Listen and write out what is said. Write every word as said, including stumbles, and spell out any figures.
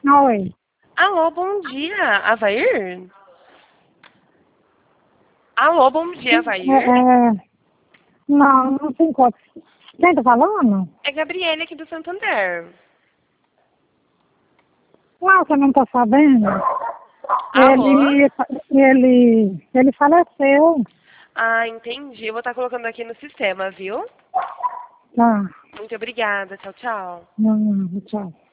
Oi. Alô, bom dia, Avair? Alô, bom dia, É, Avair? é, não, não se encontra. Quem tá falando? É Gabriele aqui do Santander. Não, você não tá sabendo? Alô? Ele, ele, ele faleceu. Ah, entendi. Eu vou estar colocando aqui no sistema, viu? Tá. Muito obrigada. Tchau, tchau. Não, não, tchau.